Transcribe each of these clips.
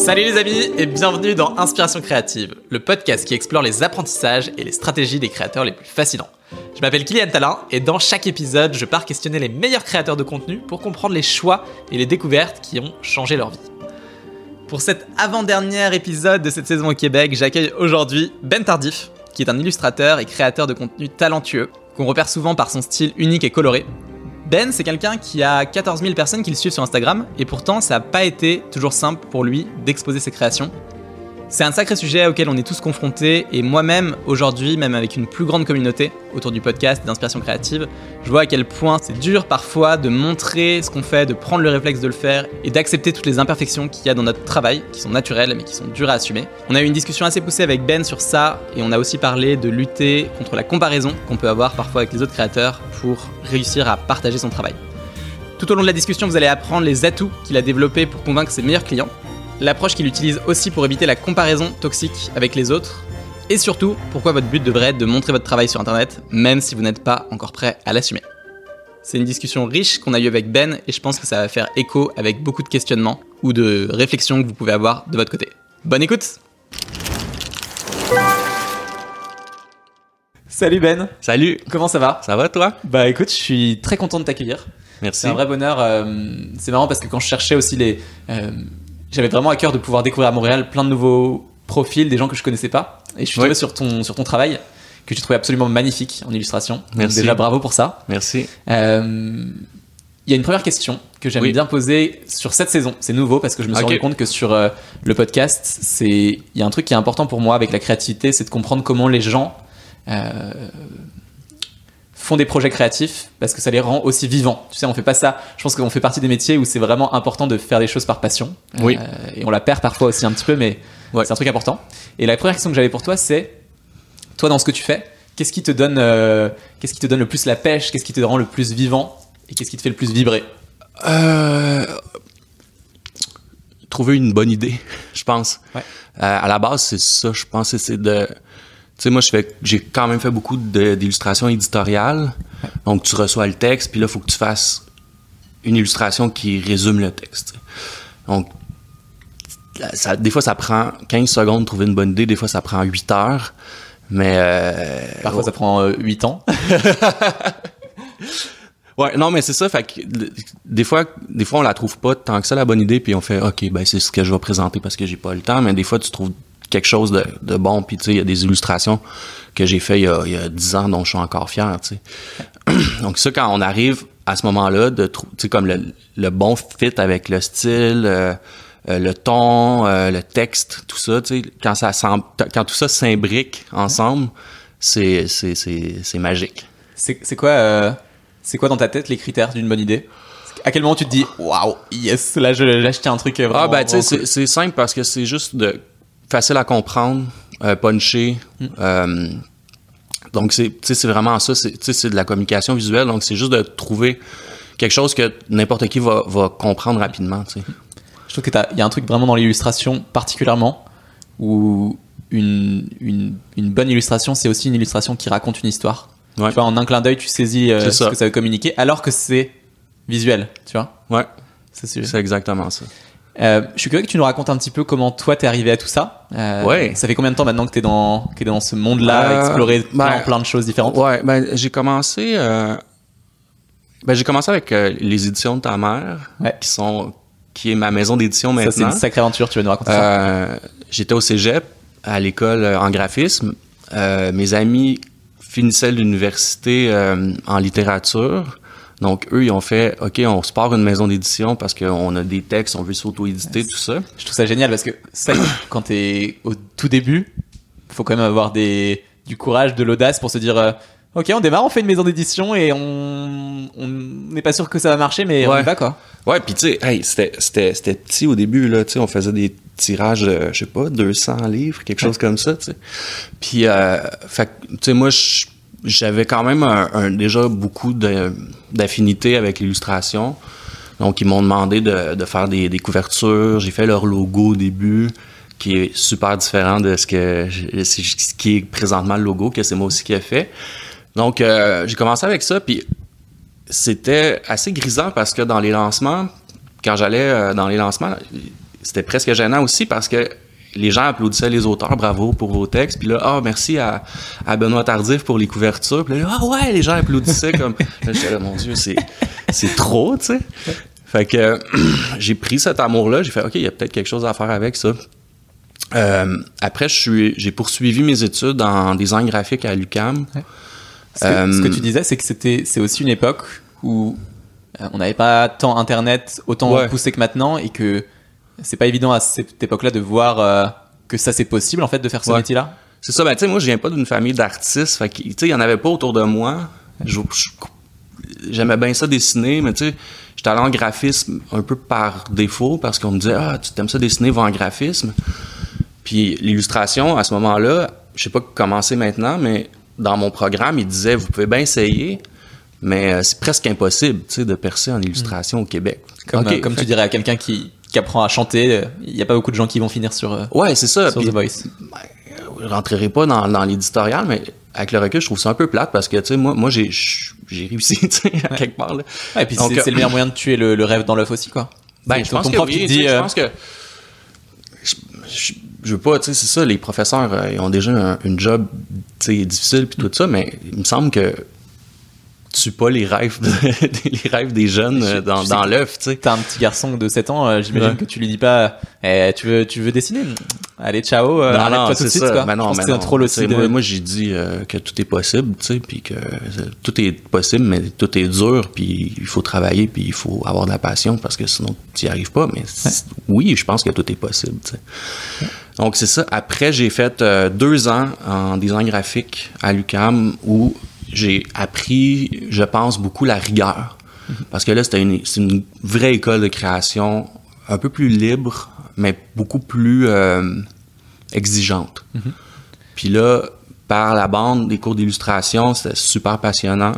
Salut les amis et bienvenue dans Inspiration Créative, le podcast qui explore les apprentissages et les stratégies des créateurs les plus fascinants. Je m'appelle Kylian Talin et dans chaque épisode, je pars questionner les meilleurs créateurs de contenu pour comprendre les choix et les découvertes qui ont changé leur vie. Pour cet avant-dernier épisode de cette saison au Québec, j'accueille aujourd'hui Ben Tardif, qui est un illustrateur et créateur de contenu talentueux, qu'on repère souvent par son style unique et coloré. Ben, c'est quelqu'un qui a 14 000 personnes qui le suivent sur Instagram, et pourtant ça n'a pas été toujours simple pour lui d'exposer ses créations. C'est un sacré sujet auquel on est tous confrontés, et moi-même, aujourd'hui, même avec une plus grande communauté autour du podcast d'Inspiration Créative, je vois à quel point c'est dur parfois de montrer ce qu'on fait, de prendre le réflexe de le faire, et d'accepter toutes les imperfections qu'il y a dans notre travail, qui sont naturelles, mais qui sont dures à assumer. On a eu une discussion assez poussée avec Ben sur ça, et on a aussi parlé de lutter contre la comparaison qu'on peut avoir parfois avec les autres créateurs pour réussir à partager son travail. Tout au long de la discussion, vous allez apprendre les atouts qu'il a développés pour convaincre ses meilleurs clients, l'approche qu'il utilise aussi pour éviter la comparaison toxique avec les autres, et surtout, pourquoi votre but devrait être de montrer votre travail sur Internet, même si vous n'êtes pas encore prêt à l'assumer. C'est une discussion riche qu'on a eue avec Ben, et je pense que ça va faire écho avec beaucoup de questionnements ou de réflexions que vous pouvez avoir de votre côté. Bonne écoute! Salut Ben! Salut! Comment ça va? Ça va toi? Bah écoute, je suis très content de t'accueillir. Merci. C'est un vrai bonheur. C'est marrant parce que quand je cherchais aussi j'avais vraiment à cœur de pouvoir découvrir à Montréal plein de nouveaux profils, des gens que je connaissais pas. Et je suis tombé sur ton travail, que j'ai trouvé absolument magnifique en illustration. Merci. Donc déjà bravo pour ça. Merci. Il y a une première question que j'aime bien poser sur cette saison. C'est nouveau parce que je me suis rendu compte que sur le podcast, il y a un truc qui est important pour moi avec la créativité, c'est de comprendre comment les gens font des projets créatifs parce que ça les rend aussi vivants. Tu sais, on fait pas ça. Je pense qu'on fait partie des métiers où c'est vraiment important de faire des choses par passion. Oui. Et on la perd parfois aussi un petit peu, mais c'est un truc important. Et la première question que j'avais pour toi, c'est toi dans ce que tu fais, qu'est-ce qui te donne le plus la pêche, qu'est-ce qui te rend le plus vivant et qu'est-ce qui te fait le plus vibrer? Trouver une bonne idée, je pense. Ouais. À la base, c'est ça. Je pense que c'est de... Tu sais, moi, j'ai quand même fait beaucoup d'illustrations éditoriales. Ouais. Donc, tu reçois le texte, puis là, il faut que tu fasses une illustration qui résume le texte. Donc, des fois, ça prend 15 secondes de trouver une bonne idée. Des fois, ça prend 8 heures. Mais... Parfois, ça prend 8 ans. Ouais, non, mais c'est ça. Fait que des fois, on la trouve pas tant que ça, la bonne idée, puis on fait, OK, ben c'est ce que je vais présenter parce que j'ai pas le temps. Mais des fois, tu trouves quelque chose de bon, puis tu sais, il y a des illustrations que j'ai fait il y a 10 ans dont je suis encore fier, tu sais. Donc ça, quand on arrive à ce moment-là, tu sais, comme le bon fit avec le style, le ton, le texte, tout ça, tu sais, quand tout ça s'imbrique ensemble, c'est magique. C'est quoi dans ta tête les critères d'une bonne idée? À quel moment tu te dis waouh, yes, là j'ai acheté un truc vraiment... Ah ben tu sais, c'est simple parce que c'est juste facile à comprendre, punché. Donc c'est vraiment ça, c'est de la communication visuelle, donc c'est juste de trouver quelque chose que n'importe qui va comprendre rapidement, tu sais. Je trouve qu'il y a un truc vraiment dans l'illustration particulièrement où une bonne illustration, c'est aussi une illustration qui raconte une histoire. Ouais. Tu vois, en un clin d'œil, tu saisis ce que ça veut communiquer, alors que c'est visuel, tu vois. Ouais, c'est exactement ça. Je suis curieux que tu nous racontes un petit peu comment toi t'es arrivé à tout ça. Ouais. Ça fait combien de temps maintenant que t'es dans ce monde-là, à explorer plein de choses différentes? Ouais, j'ai commencé avec les éditions de ta mère, qui est ma maison d'édition maintenant. Ça, c'est une sacrée aventure, tu vas nous raconter ça. J'étais au cégep, à l'école en graphisme. Mes amis finissaient l'université en littérature. Donc, eux, ils ont fait, OK, on se part une maison d'édition parce qu'on a des textes, on veut s'auto-éditer, tout ça. Je trouve ça génial parce que ça, quand t'es au tout début, il faut quand même avoir du courage, de l'audace pour se dire, OK, on démarre, on fait une maison d'édition et on n'est pas sûr que ça va marcher, mais on y va, quoi. Ouais, puis tu sais, hey, c'était petit au début, là, tu sais, on faisait des tirages de, je sais pas, 200 livres, quelque chose comme ça, tu sais. Puis, fait tu sais, moi, j'avais quand même déjà beaucoup d'affinité avec l'illustration. Donc, ils m'ont demandé de faire des couvertures. J'ai fait leur logo au début, qui est super différent de ce qui est présentement le logo, que c'est moi aussi qui ai fait. Donc, j'ai commencé avec ça, puis c'était assez grisant parce que dans les lancements, quand j'allais dans les lancements, c'était presque gênant aussi parce que les gens applaudissaient les auteurs, bravo pour vos textes. Puis là, merci à Benoît Tardif pour les couvertures. Puis là, ouais, les gens applaudissaient comme... Là, j'étais là, mon Dieu, c'est trop, tu sais. Fait que j'ai pris cet amour-là, j'ai fait, OK, il y a peut-être quelque chose à faire avec ça. Après, j'ai poursuivi mes études en design graphique à l'UQAM. Ouais. Ce que tu disais, c'est que c'est aussi une époque où on n'avait pas tant Internet autant poussé que maintenant et que c'est pas évident à cette époque-là de voir que ça c'est possible en fait de faire ce métier-là. C'est ça, ben tu sais, moi je viens pas d'une famille d'artistes, fait que tu sais, il y en avait pas autour de moi. J'aimais bien ça dessiner, mais tu sais, j'étais allé en graphisme un peu par défaut parce qu'on me disait tu t'aimes ça dessiner, va en graphisme. Puis l'illustration à ce moment-là, je sais pas comment c'est maintenant, mais dans mon programme, il disait vous pouvez bien essayer, mais c'est presque impossible, tu sais, de percer en illustration au Québec. Comme tu dirais à quelqu'un qui apprend à chanter, il y a pas beaucoup de gens qui vont finir sur c'est ça. sur The Voice. Je rentrerai pas dans l'éditorial, mais avec le recul, je trouve ça un peu plate parce que tu sais moi j'ai réussi, tu sais, à quelque part là. Ouais, et puis c'est le meilleur moyen de tuer le rêve dans l'œuf aussi, quoi. Ben je pense que oui, je pense que je veux pas, tu sais, c'est ça, les professeurs, ils ont déjà une job, tu sais, difficile puis tout ça, mais il me semble que tue pas les rêves des jeunes dans l'œuf, tu sais. T'as un petit garçon de 7 ans, j'imagine que tu lui dis pas tu veux dessiner? Allez, ciao, arrête-toi tout de suite, quoi. Ben non, c'est notre rôle aussi. Moi j'ai dit que tout est possible, tu sais, puis que tout est possible, mais tout est dur, puis il faut travailler, puis il faut avoir de la passion, parce que sinon tu y arrives pas, mais oui, je pense que tout est possible, tu sais. Donc c'est ça. Après, j'ai fait 2 ans en design graphique à l'UQAM où j'ai appris, je pense, beaucoup la rigueur. Parce que là, c'est une vraie école de création, un peu plus libre, mais beaucoup plus exigeante. Puis là, par la bande des cours d'illustration, c'était super passionnant.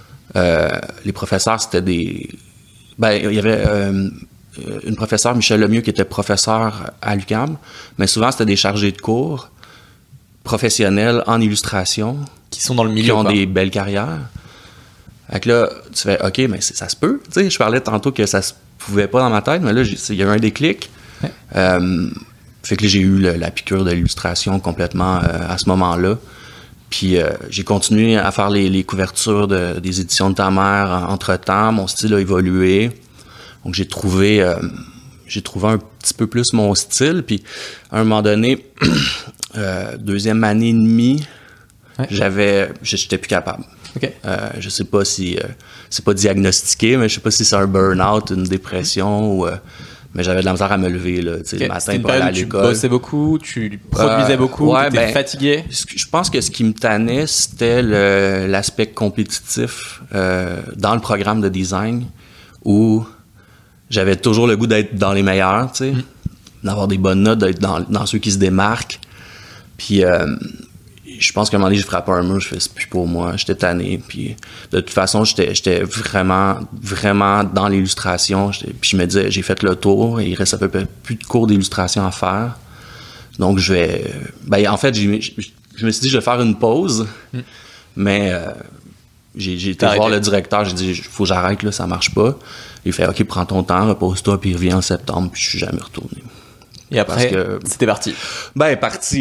Les professeurs, c'était des... il y avait une professeure, Michel Lemieux, qui était professeur à l'UQAM, mais souvent, c'était des chargés de cours professionnels en illustration, qui sont dans le milieu, qui ont des belles carrières. Fait que là, tu fais, OK, mais ça se peut. Tu sais, je parlais tantôt que ça se pouvait pas dans ma tête, mais là, il y a eu un déclic. Ouais. Fait que là, j'ai eu la piqûre de l'illustration complètement à ce moment-là. Puis j'ai continué à faire les couvertures des éditions de ta mère entre-temps. Mon style a évolué. Donc, j'ai trouvé un petit peu plus mon style. Puis, à un moment donné, 2e année et demie, j'étais plus capable. Okay. Je sais pas si c'est pas diagnostiqué, mais je sais pas si c'est un burn-out, une dépression ou mais j'avais de la misère à me lever là, le matin pour aller à l'école. Tu bossais beaucoup, tu produisais beaucoup, tu étais fatigué. Je pense que ce qui me tannait, c'était l'aspect compétitif dans le programme de design où j'avais toujours le goût d'être dans les meilleurs, tu sais, d'avoir des bonnes notes, d'être dans ceux qui se démarquent. Puis je pense qu'à un moment donné, j'ai frappé un mur, je fais c'est plus pour moi, j'étais tanné. Puis de toute façon, j'étais vraiment, vraiment dans l'illustration. Puis je me disais, j'ai fait le tour, et il reste à peu près plus de cours d'illustration à faire. Donc je vais... en fait, je me suis dit, je vais faire une pause, mais j'ai été voir le directeur, j'ai dit, faut que j'arrête, là, ça marche pas. Il fait, OK, prends ton temps, repose-toi, puis reviens en septembre, puis je suis jamais retourné. Et après, c'était parti. Parti.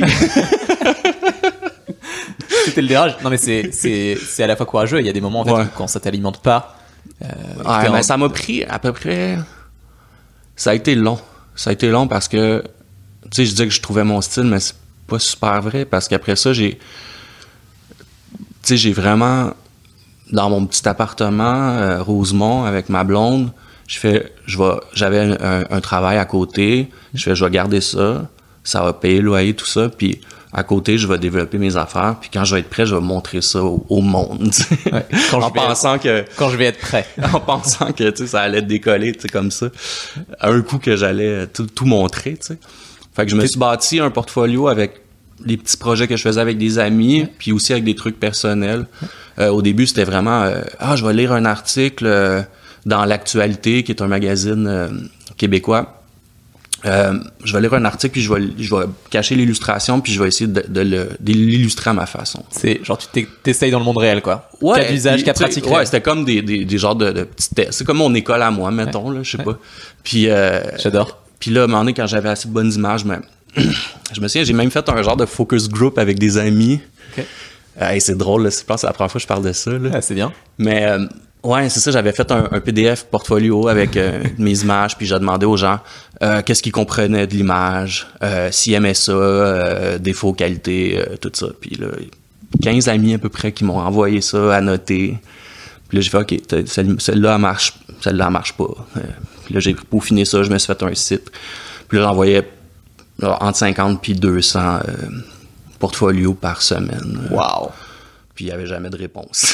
C'était le dérage. Non, mais c'est à la fois courageux. Il y a des moments, en fait, où quand ça t'alimente pas. Ça m'a pris à peu près. Ça a été long. Ça a été long parce que, tu sais, je disais que je trouvais mon style, mais c'est pas super vrai parce qu'après ça, j'ai vraiment, dans mon petit appartement, Rosemont, avec ma blonde, j'avais un travail à côté. Je vais garder ça. Ça va payer le loyer, tout ça. Puis, à côté, je vais développer mes affaires. Puis quand je vais être prêt, je vais montrer ça au monde. Ouais, quand je vais être prêt. En pensant que ça allait décoller comme ça. Un coup que j'allais tout montrer. T'sais. Fait que je me suis bâti un portfolio avec les petits projets que je faisais avec des amis, puis aussi avec des trucs personnels. Au début, c'était vraiment je vais lire un article dans L'Actualité, qui est un magazine québécois. Je vais lire un article, puis je vais cacher l'illustration, puis je vais essayer de l'illustrer à ma façon. C'est genre, tu t'essayes dans le monde réel, quoi. Ouais, cas d'usage, cas pratique. Ouais, c'était comme des genres de petits tests. C'est comme mon école à moi, mettons, là, je sais pas. Puis... J'adore. Puis là, à un moment donné, quand j'avais assez de bonnes images, je me souviens, j'ai même fait un genre de focus group avec des amis. OK. C'est drôle, là, je pense que c'est la première fois que je parle de ça. Là. Ah, c'est bien. Mais ouais, c'est ça, j'avais fait un PDF portfolio avec mes images, puis j'ai demandé aux gens qu'est-ce qu'ils comprenaient de l'image, s'ils aimaient ça, défaut, qualité, tout ça. Puis là, 15 amis à peu près qui m'ont envoyé ça à noter. Puis là, j'ai fait, OK, celle-là, elle marche pas. Puis là, j'ai peaufiné ça, je me suis fait un site. Puis là, j'envoyais entre 50 puis 200 portfolios par semaine. Wow! Puis il n'y avait jamais de réponse.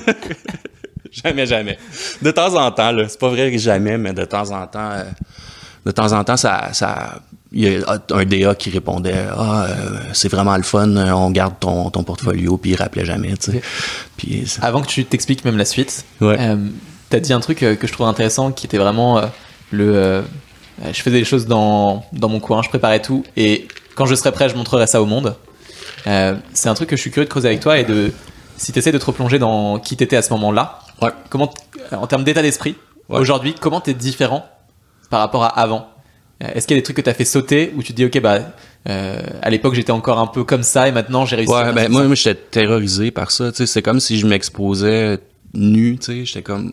Jamais. De temps en temps, là, c'est pas vrai que jamais, mais de temps en temps, ça il y a un DA qui répondait c'est vraiment le fun, on garde ton portfolio, puis il rappelait jamais, tu sais. Puis avant que tu t'expliques même la suite, ouais. T'as dit un truc que je trouve intéressant, qui était vraiment je faisais des choses dans mon coin, je préparais tout, et quand je serai prêt, je montrerai ça au monde. C'est un truc que je suis curieux de creuser avec toi, et si tu essaies de te replonger dans qui t'étais à ce moment-là, ouais. Comment, en termes d'état d'esprit, ouais. Aujourd'hui, comment t'es différent par rapport à avant? Est-ce qu'il y a des trucs que t'as fait sauter, où tu te dis, ok, à l'époque, j'étais encore un peu comme ça, et maintenant, j'ai réussi à faire moi, j'étais terrorisé par ça, tu sais, c'est comme si je m'exposais nu, tu sais, j'étais comme...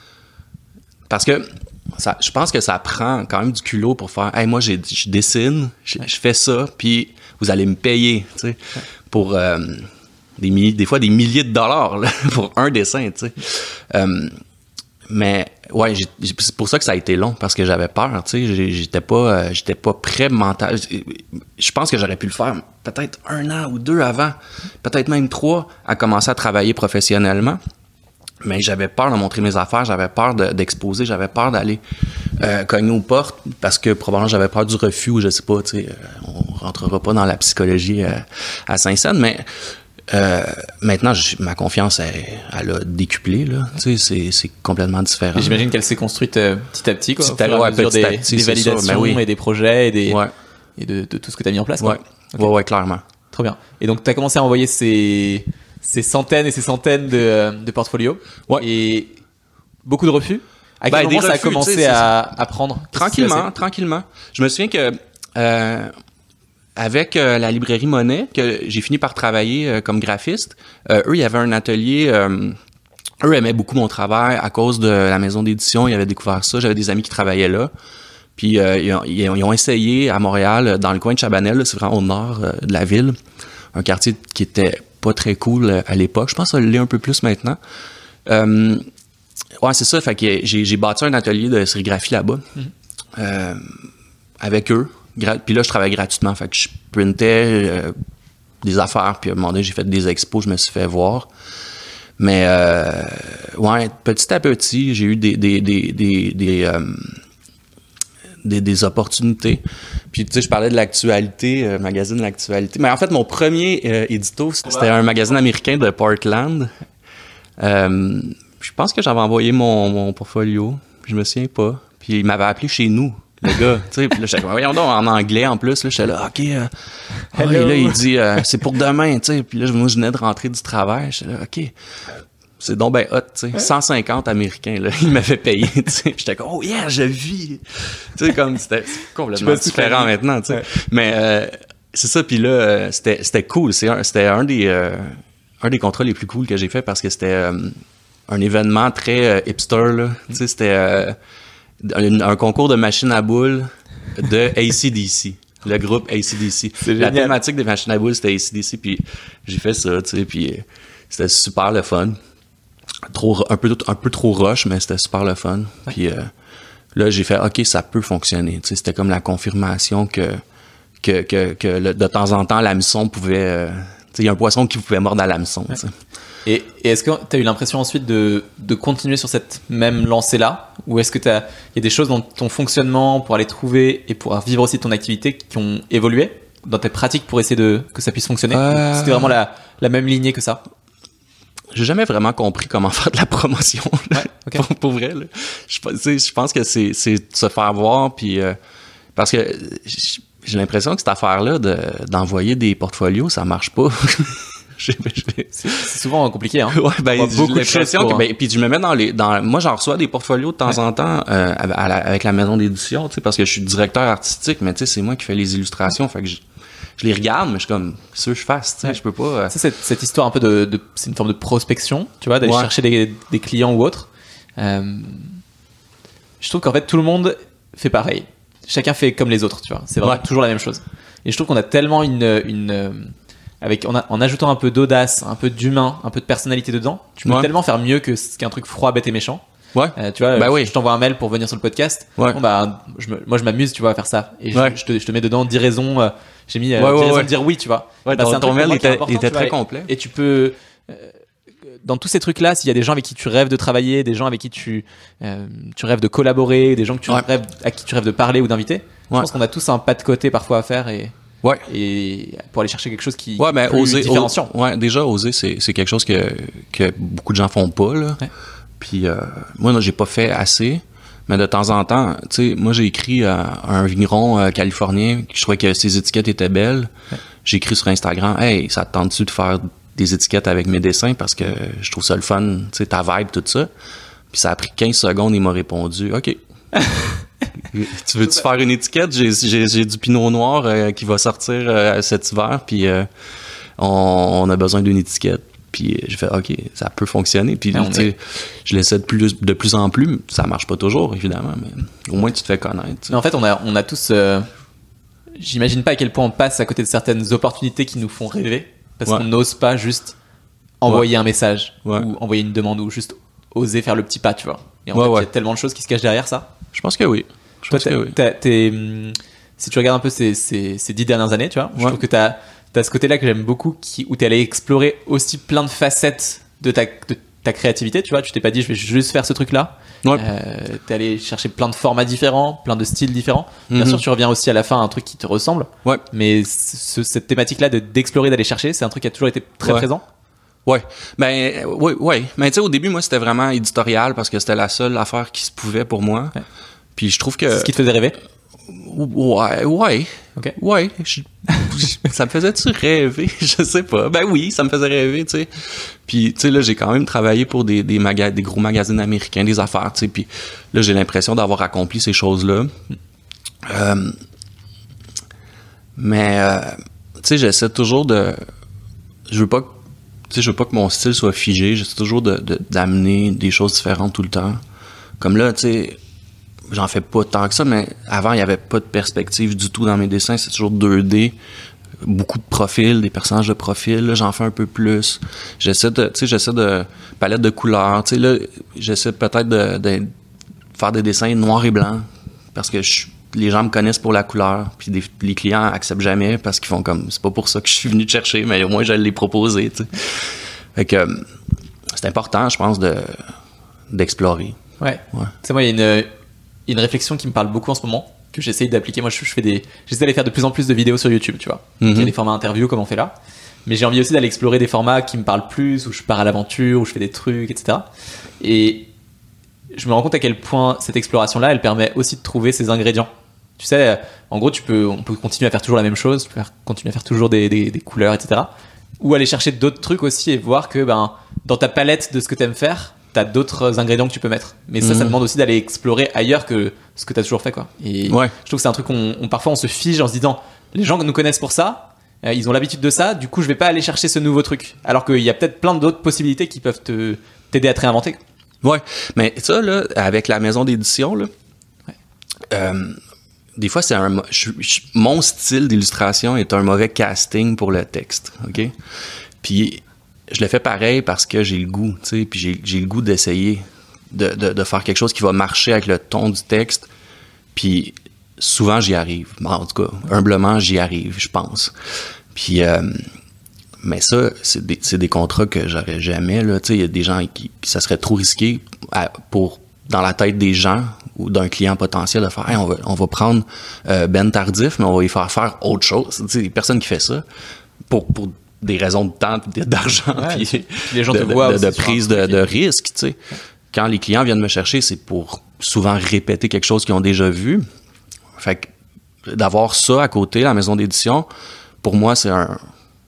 Parce que je pense que ça prend quand même du culot pour faire, hey, moi, je dessine, je fais ça, puis vous allez me payer, tu sais, pour des fois des milliers de dollars là, pour un dessin, tu sais. Mais ouais, c'est pour ça que ça a été long, parce que j'avais peur, tu sais, j'étais pas prêt mental. Je pense que j'aurais pu le faire peut-être 1 an ou 2 avant, peut-être même 3, à commencer à travailler professionnellement. Mais j'avais peur de montrer mes affaires, j'avais peur d'exposer, j'avais peur d'aller cogner aux portes, parce que probablement j'avais peur du refus, ou je sais pas, tu sais, on rentrera pas dans la psychologie à Saint-Saëns, mais maintenant ma confiance elle a décuplé, là, tu sais, c'est complètement différent. Et j'imagine qu'elle s'est construite petit à petit, quoi, au fur et à ouais, mesure des validations, oui. Et des projets et ouais. Et de tout ce que t'as mis en place, quoi. Ouais. Okay. Ouais, clairement. Trop bien. Et donc t'as commencé à envoyer ces centaines et ces centaines de portfolios, ouais. Et beaucoup de refus. À quel moment ça a commencé à prendre? Tranquillement. Je me souviens que avec la librairie Monet, que j'ai fini par travailler comme graphiste, eux, il y avait un atelier... eux aimaient beaucoup mon travail à cause de la maison d'édition. Ils avaient découvert ça. J'avais des amis qui travaillaient là. Puis ils ont essayé à Montréal, dans le coin de Chabanel, là, c'est vraiment au nord de la ville, un quartier qui était pas très cool à l'époque. Je pense que ça l'est un peu plus maintenant. Ouais, c'est ça. Fait que j'ai bâti un atelier de sérigraphie là-bas avec eux. Puis là, je travaillais gratuitement. Fait que je printais des affaires. Puis à un moment donné, j'ai fait des expos. Je me suis fait voir. Mais ouais, petit à petit, j'ai eu des opportunités. Puis tu sais, je parlais de l'actualité, magazine L'Actualité. Mais en fait, mon premier édito, c'était un magazine américain de Portland. Je pense que j'avais envoyé mon portfolio. Je me souviens pas. Puis il m'avait appelé chez nous, le gars. Tu sais, puis là, j'étais voyons donc, en anglais en plus. Là, j'étais là, OK. Là, il dit, c'est pour demain, tu sais. Puis là, moi, je venais de rentrer du travail. J'étais là, OK. C'est donc ben hot, tu sais. 150 Américains, là. Ils m'avaient payé, tu sais. J'étais comme, oh yeah, je vis. Tu sais, comme, c'était complètement différent maintenant, tu sais. Ouais. Mais, c'est ça, puis là, c'était cool. C'était un des contrats les plus cool que j'ai fait, parce que c'était un événement très hipster, là. Tu sais, c'était un concours de machines à boules de AC/DC. Le groupe AC/DC. La thématique des machines à boules, c'était AC/DC, puis j'ai fait ça, tu sais, puis c'était super le fun. Un peu trop rush, mais c'était super le fun. Puis là, j'ai fait, OK, ça peut fonctionner. Tu sais, c'était comme la confirmation que de temps en temps, l'hameçon pouvait... tu sais, il y a un poisson qui pouvait mordre à l'hameçon. Ouais. Et est-ce que tu as eu l'impression ensuite de continuer sur cette même lancée-là? Ou est-ce que il y a des choses dans ton fonctionnement pour aller trouver et pour vivre aussi ton activité qui ont évolué dans tes pratiques pour essayer que ça puisse fonctionner? C'était vraiment la même lignée que ça? J'ai jamais vraiment compris comment faire de la promotion. Ouais, okay. pour vrai, là. Je pense que c'est se faire voir, puis parce que j'ai l'impression que cette affaire-là d'envoyer des portfolios, ça marche pas. C'est souvent compliqué, hein. Ouais, ben, j'ai beaucoup de choses pour... puis je me mets moi, j'en reçois des portfolios de temps en temps, avec la maison d'édition, tu sais, parce que je suis directeur artistique, mais tu sais, c'est moi qui fais les illustrations, fait que je les regarde, mais je suis comme, qu'est-ce que je fasse, tu sais, je peux pas... Ça, cette histoire un peu c'est une forme de prospection, tu vois, d'aller chercher des clients ou autres. Je trouve qu'en fait, tout le monde fait pareil. Chacun fait comme les autres, tu vois. C'est vraiment toujours la même chose. Et je trouve qu'on a tellement en ajoutant un peu d'audace, un peu d'humain, un peu de personnalité dedans, tu peux tellement faire mieux qu'un truc froid, bête et méchant. Ouais. Tu vois, je t'envoie un mail pour venir sur le podcast. Ouais. Bon, moi, je m'amuse, tu vois, à faire ça. Et je te mets dedans 10 raisons. J'ai mis 10 raisons de dire oui, tu vois. Ouais, ton mail était très complet. Et tu peux, dans tous ces trucs-là, s'il y a des gens avec qui tu rêves de travailler, des gens avec qui tu rêves de collaborer, des gens à qui tu rêves de parler ou d'inviter, je pense qu'on a tous un pas de côté parfois à faire et pour aller chercher quelque chose qui est plus différenciant. Déjà, oser, c'est quelque chose que beaucoup de gens font pas, là. Ouais. Puis, moi, j'ai pas fait assez. Mais de temps en temps, tu sais, moi, j'ai écrit à un vigneron californien, je trouvais que ses étiquettes étaient belles. Ouais. J'ai écrit sur Instagram, hey, ça te tente-tu de faire des étiquettes avec mes dessins parce que je trouve ça le fun, tu sais, ta vibe, tout ça. Puis ça a pris 15 secondes, il m'a répondu, OK. Tu veux-tu faire une étiquette? J'ai du pinot noir qui va sortir cet hiver, puis on a besoin d'une étiquette. Puis j'ai fait, OK, ça peut fonctionner. Puis je l'essaie de plus en plus. Ça marche pas toujours, évidemment, mais au moins tu te fais connaître. Mais en fait, on a tous... j'imagine pas à quel point on passe à côté de certaines opportunités qui nous font rêver, parce qu'on n'ose pas juste envoyer un message ou envoyer une demande ou juste oser faire le petit pas, tu vois. Et en fait, il y a tellement de choses qui se cachent derrière ça. Je pense que oui. Si tu regardes un peu ces 10 dernières années, tu vois, je trouve que t'as ce côté-là que j'aime beaucoup, où t'es allé explorer aussi plein de facettes de ta créativité, tu vois. Tu t'es pas dit, je vais juste faire ce truc-là. Ouais. T'es allé chercher plein de formats différents, plein de styles différents. Bien sûr, tu reviens aussi à la fin à un truc qui te ressemble. Ouais. Mais cette thématique-là d'explorer, d'aller chercher, c'est un truc qui a toujours été très présent. Ouais. Ben, ouais. Mais tu sais, au début, moi, c'était vraiment éditorial parce que c'était la seule affaire qui se pouvait pour moi. Ouais. Puis je trouve que... C'est ce qui te faisait rêver? Ouais. Okay. Ouais. Ça me faisait-tu rêver? Je sais pas. Ben oui, ça me faisait rêver, tu sais. Puis, tu sais, là, j'ai quand même travaillé pour des gros magazines américains, des affaires, tu sais. Puis là, j'ai l'impression d'avoir accompli ces choses-là. Mais, tu sais, j'essaie toujours de... Je veux pas que mon style soit figé. J'essaie toujours d'amener des choses différentes tout le temps. Comme là, tu sais... J'en fais pas tant que ça, mais avant, il y avait pas de perspective du tout dans mes dessins. C'est toujours 2D. Beaucoup de profils, des personnages de profil. Là, j'en fais un peu plus. J'essaie de palette de couleurs. Tu sais, là, j'essaie peut-être de faire des dessins noirs et blancs. Parce que les gens me connaissent pour la couleur. Puis les clients acceptent jamais parce qu'ils font comme, c'est pas pour ça que je suis venu te chercher, mais au moins, j'allais les proposer, tu sais. Fait que, c'est important, je pense, d'explorer. Ouais. Tu sais, moi, il y a une réflexion qui me parle beaucoup en ce moment, que j'essaye d'appliquer. Moi, j'essaie d'aller faire de plus en plus de vidéos sur YouTube, tu vois. Il y a des formats interviews comme on fait là. Mais j'ai envie aussi d'aller explorer des formats qui me parlent plus, où je pars à l'aventure, où je fais des trucs, etc. Et je me rends compte à quel point cette exploration-là, elle permet aussi de trouver ces ingrédients. Tu sais, en gros, on peut continuer à faire toujours la même chose, continuer à faire toujours des couleurs, etc. Ou aller chercher d'autres trucs aussi et voir que dans ta palette de ce que tu aimes faire, t'as d'autres ingrédients que tu peux mettre. Mais ça demande aussi d'aller explorer ailleurs que ce que t'as toujours fait, quoi. Et je trouve que c'est un truc parfois on se fige en se disant, les gens nous connaissent pour ça, ils ont l'habitude de ça, du coup je vais pas aller chercher ce nouveau truc. Alors qu'il y a peut-être plein d'autres possibilités qui peuvent t'aider à te réinventer. Ouais, mais ça, là, avec la maison d'édition, là, des fois, mon style d'illustration est un mauvais casting pour le texte, OK? Puis je le fais pareil parce que j'ai le goût, tu sais, puis j'ai le goût d'essayer de faire quelque chose qui va marcher avec le ton du texte, puis souvent j'y arrive. Bon, en tout cas, humblement, j'y arrive, je pense. Puis, mais ça, c'est des contrats que j'aurais jamais, là, tu sais, il y a des gens qui ça serait trop risqué dans la tête des gens ou d'un client potentiel de faire, hey, on va prendre Ben Tardif, mais on va y faire autre chose. Tu sais, il y a personne qui fait ça pour des raisons de temps, d'argent, puis les gens te voient de prise de risque, tu sais. Quand les clients viennent me chercher, c'est pour souvent répéter quelque chose qu'ils ont déjà vu. Fait que d'avoir ça à côté, la maison d'édition, pour moi, c'est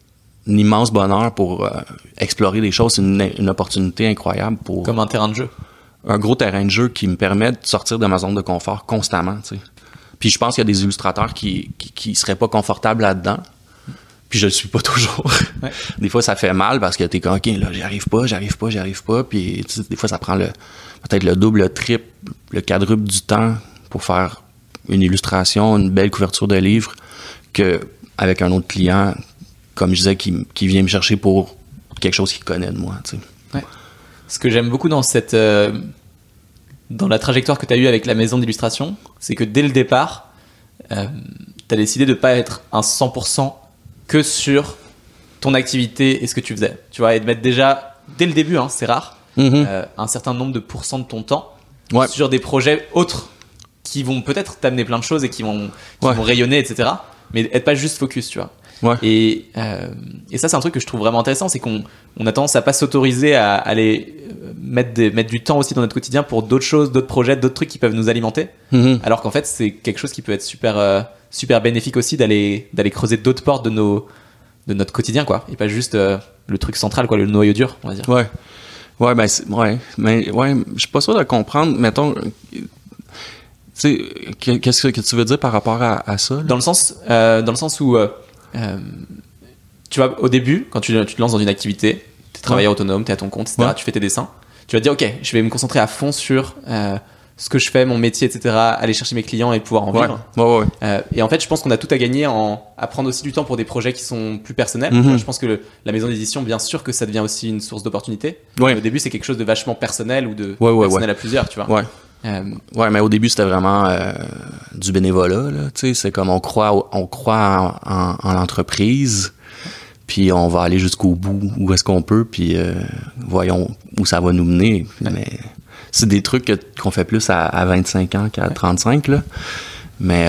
immense bonheur pour explorer des choses. C'est une opportunité incroyable pour... Comme un terrain de jeu. Un gros terrain de jeu qui me permet de sortir de ma zone de confort constamment, tu sais. Puis je pense qu'il y a des illustrateurs qui seraient pas confortables là-dedans. Puis je le suis pas toujours. Ouais. Des fois, ça fait mal parce que t'es comme, OK, là, j'y arrive pas. Puis tu sais, des fois, ça prend peut-être le double, le triple, le quadruple du temps pour faire une illustration, une belle couverture de livre, qu'avec un autre client, comme je disais, qui vient me chercher pour quelque chose qu'il connaît de moi, tu sais. Ouais. Ce que j'aime beaucoup dans dans la trajectoire que tu as eue avec la maison d'illustration, c'est que dès le départ, tu as décidé de pas être un 100% que sur ton activité et ce que tu faisais. Tu vois, et de mettre déjà, dès le début, hein, c'est rare, un certain nombre de pourcents de ton temps sur des projets autres qui vont peut-être t'amener plein de choses et qui vont rayonner, etc. Mais être pas juste focus, tu vois. Ouais. Et ça, c'est un truc que je trouve vraiment intéressant, c'est qu'on a tendance à pas s'autoriser à aller mettre du temps aussi dans notre quotidien pour d'autres choses, d'autres projets, d'autres trucs qui peuvent nous alimenter. Alors qu'en fait, c'est quelque chose qui peut être super bénéfique aussi d'aller creuser d'autres portes de notre quotidien, quoi. Et pas juste le truc central, quoi, le noyau dur, on va dire. Ouais, je suis pas sûr de comprendre, mettons. Tu sais, qu'est-ce que tu veux dire par rapport à ça? Dans le sens où tu vois, au début, quand tu te lances dans une activité, tu es travailleur autonome, tu es à ton compte, etc., tu fais tes dessins, tu vas te dire, ok, je vais me concentrer à fond sur ce que je fais, mon métier, etc., aller chercher mes clients et pouvoir en vivre. Et en fait, je pense qu'on a tout à gagner à prendre aussi du temps pour des projets qui sont plus personnels. Je pense que la maison d'édition, bien sûr que ça devient aussi une source d'opportunité. Au début, c'est quelque chose de vachement personnel ou de personnel à plusieurs, tu vois. Ouais, mais au début, c'était vraiment du bénévolat, là. Tu sais, c'est comme on croit en l'entreprise, puis on va aller jusqu'au bout où est-ce qu'on peut, puis voyons où ça va nous mener. Mais c'est des trucs qu'on fait plus à 25 ans qu'à 35, là. Mais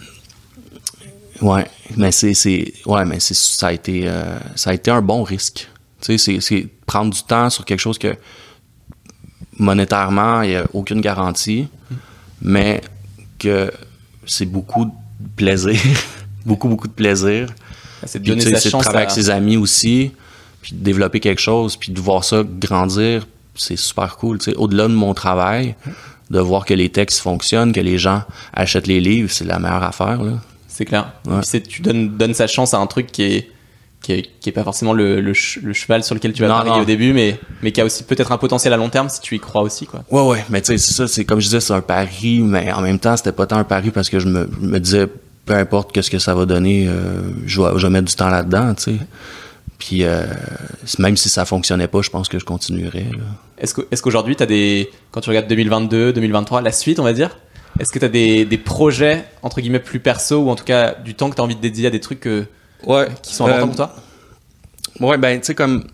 ça a été un bon risque. Tu sais, c'est prendre du temps sur quelque chose que monétairement, il n'y a aucune garantie, mais que c'est beaucoup de plaisir, beaucoup de plaisir. C'est de donner sa chance, de travailler avec ses amis aussi, puis de développer quelque chose, puis de voir ça grandir, c'est super cool. Tu sais, au-delà de mon travail, de voir que les textes fonctionnent, que les gens achètent les livres, c'est la meilleure affaire, là. C'est clair. Ouais. Puis tu donnes sa chance à un truc qui est pas forcément le cheval sur lequel tu vas parier au début, mais qui a aussi peut-être un potentiel à long terme si tu y crois aussi, quoi. Ouais, mais tu sais, c'est ça, c'est comme je disais, c'est un pari, mais en même temps, c'était pas tant un pari parce que je me disais, peu importe ce que ça va donner, je vais mettre du temps là-dedans, tu sais. Puis même si ça fonctionnait pas, je pense que je continuerais, là. Est-ce qu'aujourd'hui, quand tu regardes 2022, 2023, la suite, on va dire, est-ce que t'as des projets, entre guillemets, plus perso, ou en tout cas, du temps que t'as envie de dédier à des trucs qui sont importants pour toi? Ouais, ben, tu sais, comme.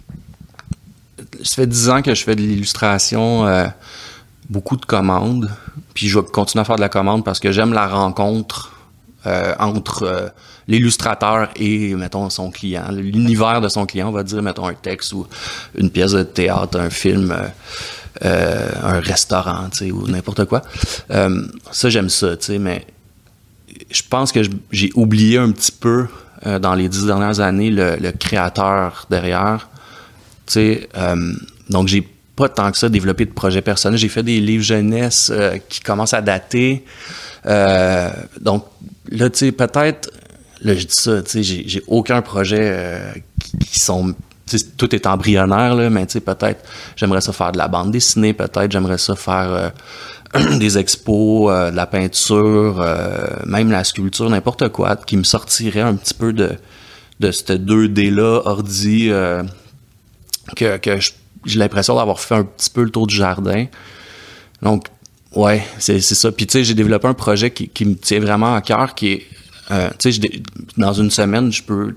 Ça fait 10 ans que je fais de l'illustration, beaucoup de commandes. Puis je vais continuer à faire de la commande parce que j'aime la rencontre entre l'illustrateur et, mettons, son client. L'univers de son client, on va dire, mettons, un texte ou une pièce de théâtre, un film, un restaurant, tu sais, ou n'importe quoi. Ça, j'aime ça, tu sais, mais je pense que j'ai oublié un petit peu dans les 10 dernières années le créateur derrière, tu sais, donc j'ai pas tant que ça développé de projets personnels. J'ai fait des livres jeunesse qui commencent à dater, donc là, tu sais, peut-être, là je dis ça, tu sais, j'ai aucun projet qui sont, tout est embryonnaire, là, mais tu sais, peut-être j'aimerais ça faire de la bande dessinée, peut-être j'aimerais ça faire des expos, de la peinture, même la sculpture, n'importe quoi, qui me sortirait un petit peu de cette 2D-là, ordi, que j'ai l'impression d'avoir fait un petit peu le tour du jardin. Donc, ouais, c'est ça. Puis, tu sais, j'ai développé un projet qui me tient vraiment à cœur, qui est, tu sais, dans une semaine, je peux...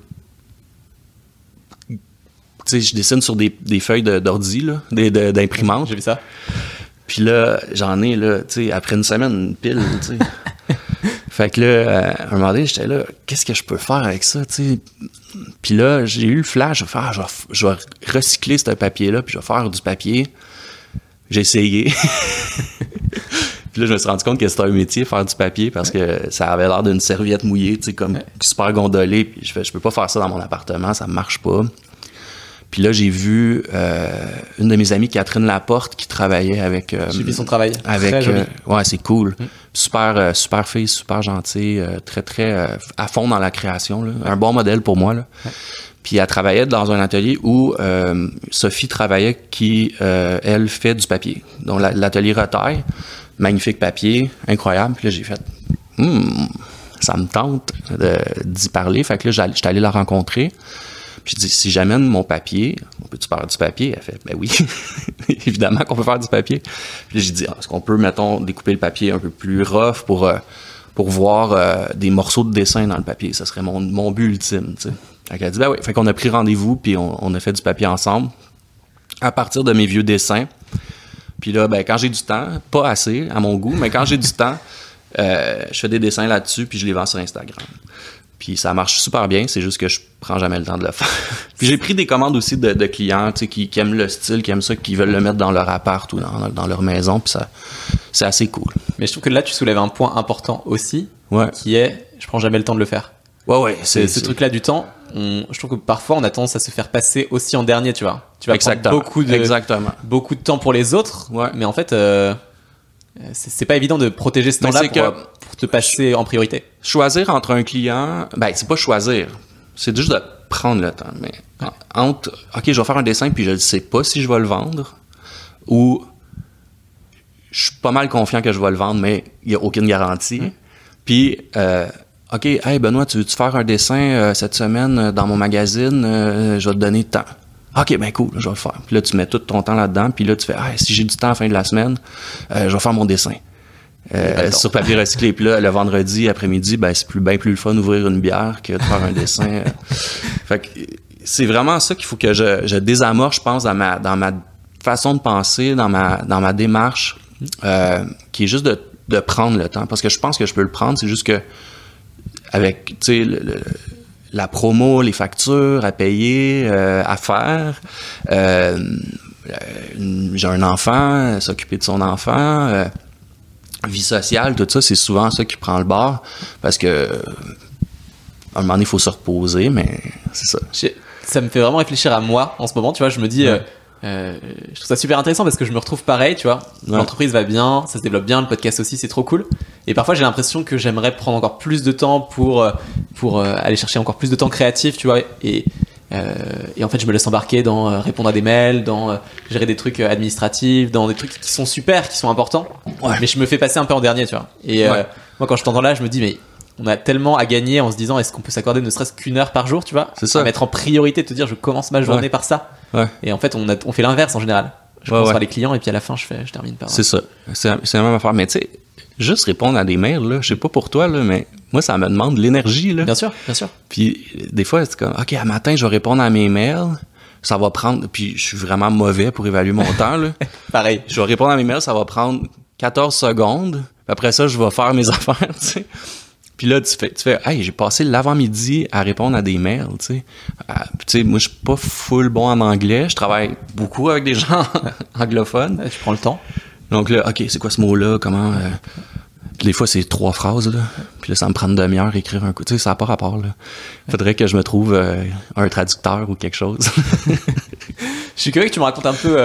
Tu sais, je dessine sur des feuilles d'ordi, là, d'imprimante. J'ai vu ça. Puis là, j'en ai, là, tu sais, après une semaine, une pile, tu sais. Fait que là, à un moment donné, j'étais là, qu'est-ce que je peux faire avec ça, tu sais? Puis là, j'ai eu le flash, je vais recycler ce papier-là, puis je vais faire du papier. J'ai essayé. Puis là, je me suis rendu compte que c'était un métier, faire du papier, parce que ça avait l'air d'une serviette mouillée, tu sais, comme super gondolée. Puis je peux pas faire ça dans mon appartement, ça marche pas. Puis là, j'ai vu une de mes amies, Catherine Laporte, qui travaillait avec... j'ai vu son travail. Avec, ouais, c'est cool. Super fille, super gentille, très à fond dans la création, là. Un bon modèle pour moi, là. Puis elle travaillait dans un atelier où Sophie travaillait, qui, elle, fait du papier. Donc l'atelier Retail, magnifique papier, incroyable. Puis là, j'ai fait... ça me tente d'y parler. Fait que là, j'étais allé la rencontrer. Puis je dis, si j'amène mon papier, on peut-tu faire du papier? Elle fait, ben oui, évidemment qu'on peut faire du papier. Puis j'ai dit, est-ce qu'on peut, mettons, découper le papier un peu plus rough pour voir des morceaux de dessin dans le papier? Ça serait mon but ultime, tu sais. Fait qu'elle a dit, ben oui. Fait qu'on a pris rendez-vous, puis on a fait du papier ensemble à partir de mes vieux dessins. Puis là, ben quand j'ai du temps, pas assez à mon goût, mais quand j'ai du temps, je fais des dessins là-dessus, puis je les vends sur Instagram. Puis ça marche super bien, c'est juste que je prends jamais le temps de le faire. Puis j'ai pris des commandes aussi de clients, tu sais, qui aiment le style, qui aiment ça, qui veulent le mettre dans leur appart ou dans leur maison, puis ça, c'est assez cool. Mais je trouve que là, tu soulèves un point important aussi, qui est, je prends jamais le temps de le faire. Ouais, c'est ce truc-là du temps. Je trouve que parfois, on a tendance à se faire passer aussi en dernier, tu vois. Tu vas prendre beaucoup de temps pour les autres, mais en fait... c'est pas évident de protéger ce temps-là pour te passer en priorité. Choisir entre un client, ben c'est pas choisir, c'est juste de prendre le temps. Mais entre, ok, je vais faire un dessin puis je ne sais pas si je vais le vendre, ou je suis pas mal confiant que je vais le vendre, mais il y a aucune garantie. Puis ok, hey Benoît, tu veux-tu faire un dessin cette semaine dans mon magazine? Je vais te donner le temps. OK, ben cool, je vais le faire. Puis là, tu mets tout ton temps là-dedans, puis là, tu fais, si j'ai du temps à la fin de la semaine, je vais faire mon dessin. Sur papier recyclé. Puis là, le vendredi après-midi, ben c'est bien plus le fun d'ouvrir une bière que de faire un dessin. Fait que c'est vraiment ça qu'il faut que je désamorce, je pense, dans ma façon de penser, dans ma démarche, qui est juste de prendre le temps. Parce que je pense que je peux le prendre, c'est juste que avec, tu sais, la promo, les factures à payer, à faire. J'ai un enfant, s'occuper de son enfant, vie sociale, tout ça, c'est souvent ça qui prend le bord, parce que à un moment donné, il faut se reposer, mais c'est ça. Ça me fait vraiment réfléchir à moi en ce moment, tu vois, je me dis... je trouve ça super intéressant parce que je me retrouve pareil, tu vois. L'entreprise va bien, ça se développe bien, le podcast aussi, c'est trop cool. Et parfois, j'ai l'impression que j'aimerais prendre encore plus de temps pour aller chercher encore plus de temps créatif, tu vois. Et en fait, je me laisse embarquer dans répondre à des mails, dans gérer des trucs administratifs, dans des trucs qui sont super, qui sont importants. Mais je me fais passer un peu en dernier, tu vois. Et moi, quand je t'entends là, je me dis, mais on a tellement à gagner en se disant, est-ce qu'on peut s'accorder ne serait-ce qu'une heure par jour, tu vois. C'est ça. À mettre en priorité, te dire, je commence ma journée par ça. Et en fait, on fait l'inverse en général. Je commence par les clients et puis à la fin, je termine par... C'est ça. C'est la même affaire. Mais tu sais, juste répondre à des mails, là, je sais pas pour toi, là, mais moi, ça me demande de l'énergie, là. Bien sûr, bien sûr. Puis des fois, c'est comme, OK, à matin, je vais répondre à mes mails. Ça va prendre... Puis je suis vraiment mauvais pour évaluer mon temps, là. Pareil. Je vais répondre à mes mails, ça va prendre 14 secondes. Puis après ça, je vais faire mes affaires, tu sais. Puis là, tu fais, hey, j'ai passé l'avant-midi à répondre à des mails, tu sais. Tu sais, moi, je suis pas full bon en anglais. Je travaille beaucoup avec des gens anglophones. Tu prends le temps. Donc là, OK, c'est quoi ce mot-là? Comment... Des fois, c'est 3 phrases, là. Puis là, ça me prend une demi-heure à écrire un coup. Tu sais, ça n'a pas rapport, là. Faudrait que je me trouve un traducteur ou quelque chose. Je suis curieux que tu me racontes un peu...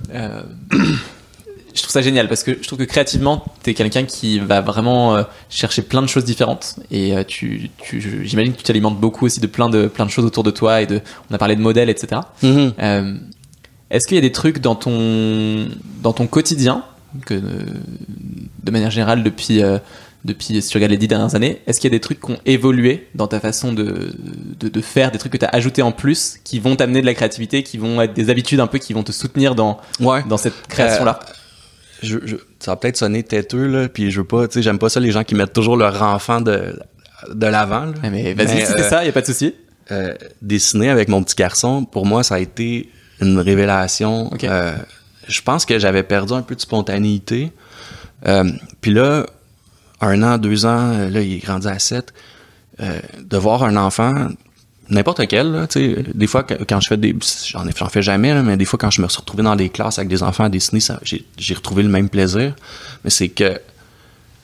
Je trouve ça génial parce que je trouve que créativement, t'es quelqu'un qui va vraiment chercher plein de choses différentes et j'imagine que tu t'alimentes beaucoup aussi de plein de choses autour de toi on a parlé de modèles, etc. Est-ce qu'il y a des trucs dans ton quotidien que de manière générale depuis si tu regardes les 10 dernières années, est-ce qu'il y a des trucs qui ont évolué dans ta façon de faire, des trucs que tu as ajoutés en plus qui vont t'amener de la créativité, qui vont être des habitudes un peu qui vont te soutenir dans cette création-là? Ça va peut-être sonner têteux, là, puis je veux pas, tu sais, j'aime pas ça les gens qui mettent toujours leur enfant de l'avant, là. Mais vas-y, c'était ça, y a pas de souci. Dessiner avec mon petit garçon, pour moi, ça a été une révélation. Okay. Je pense que j'avais perdu un peu de spontanéité. Puis là, 1 an, 2 ans, là, il est grandi à 7. De voir un enfant, n'importe quel, là, tu sais, des fois, quand je fais j'en fais jamais, là, mais des fois, quand je me suis retrouvé dans des classes avec des enfants à dessiner, j'ai retrouvé le même plaisir. Mais c'est que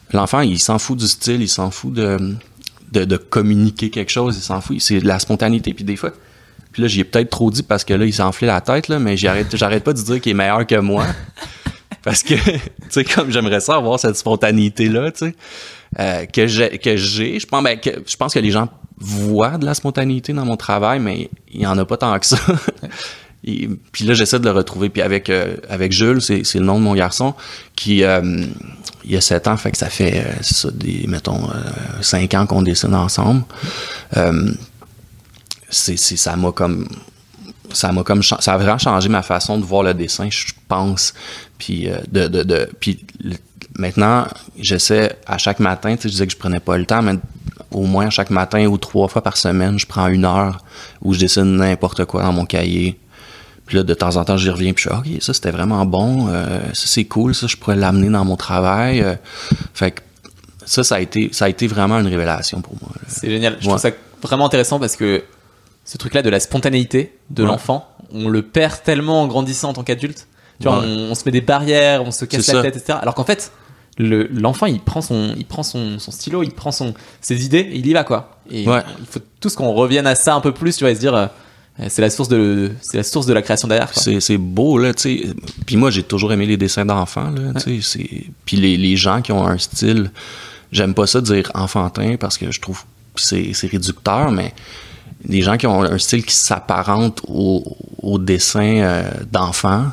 l'enfant, il s'en fout du style, il s'en fout de communiquer quelque chose, il s'en fout. C'est de la spontanéité. Puis des fois, puis là, j'y ai peut-être trop dit parce que là, il s'est enflé la tête, là, mais j'arrête pas de dire qu'il est meilleur que moi. Parce que, tu sais, comme j'aimerais ça avoir cette spontanéité-là, tu sais, que j'ai. Je pense que les gens voient de la spontanéité dans mon travail, mais il y en a pas tant que ça. Puis là, j'essaie de le retrouver. Puis avec Jules, c'est le nom de mon garçon, qui il a 7 ans, fait que ça fait mettons 5 ans qu'on dessine ensemble. Ça a vraiment changé ma façon de voir le dessin, je pense. Puis maintenant, j'essaie à chaque matin, tu sais, je disais que je prenais pas le temps, mais au moins chaque matin ou 3 fois par semaine, je prends 1 heure où je dessine n'importe quoi dans mon cahier. Puis là, de temps en temps, j'y reviens, puis je suis OK, ça, c'était vraiment bon. Ça, c'est cool, ça, je pourrais l'amener dans mon travail. Fait que ça a été vraiment une révélation pour moi. Là. C'est génial. Je trouve ça vraiment intéressant parce que ce truc-là de la spontanéité de l'enfant, on le perd tellement en grandissant en tant qu'adulte. Tu vois, on se met des barrières, on se casse la tête, etc. Alors qu'en fait, l'enfant, il prend son stylo, il prend ses idées, et il y va, quoi. Et il faut tous qu'on revienne à ça un peu plus, tu vois, et se dire... c'est la source de la création derrière, quoi. C'est beau, là, tu sais. Puis moi, j'ai toujours aimé les dessins d'enfants, là, tu sais. Puis les gens qui ont un style, j'aime pas ça dire enfantin parce que je trouve que c'est réducteur, mais les gens qui ont un style qui s'apparente au dessin d'enfants,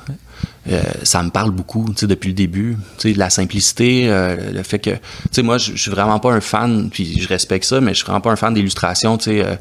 ça me parle beaucoup, tu sais, depuis le début. Tu sais, la simplicité, le fait que... Tu sais, moi, je suis vraiment pas un fan, puis je respecte ça, mais je suis vraiment pas un fan d'illustration, tu sais...